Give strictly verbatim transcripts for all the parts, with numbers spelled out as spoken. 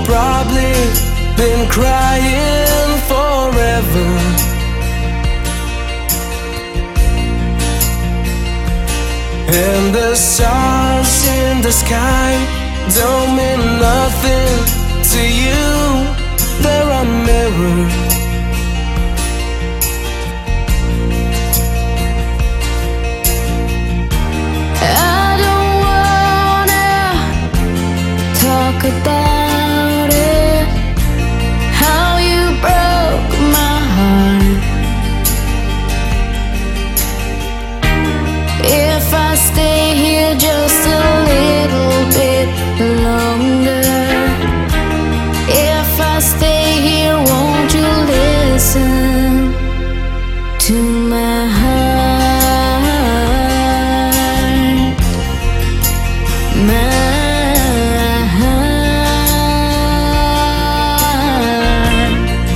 probably been crying forever. And the stars in the sky don't mean nothing to you. They're a mirror. I don't wanna talk about it, how you broke my heart. If I stay here just a little bit longer, if I stay here, won't you listen to my heart, my heart.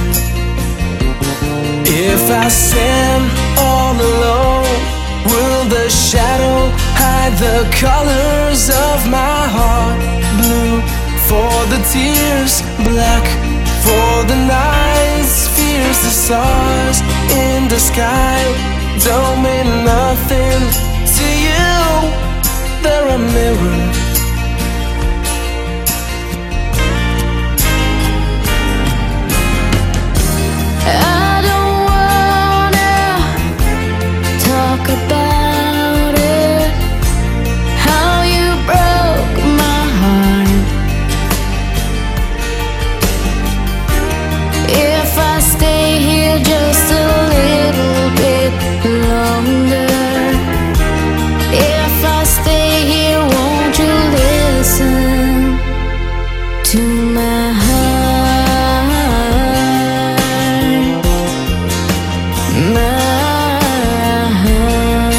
If I stand all alone, will the shadow hide the colors of my heart? Blue for the tears, black for the night's fears. The stars in the sky don't mean nothing to you. They're a mirror. I don't wanna talk about it, how you broke my heart. If I stay here just a little bit longer, if I stay here, won't you listen to my heart, my heart.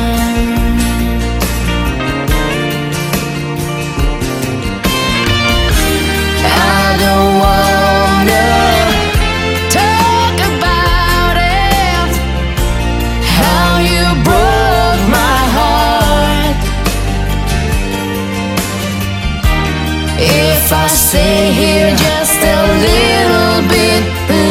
I don't wanna talk about it, how you broke my heart. If I stay here just a little bit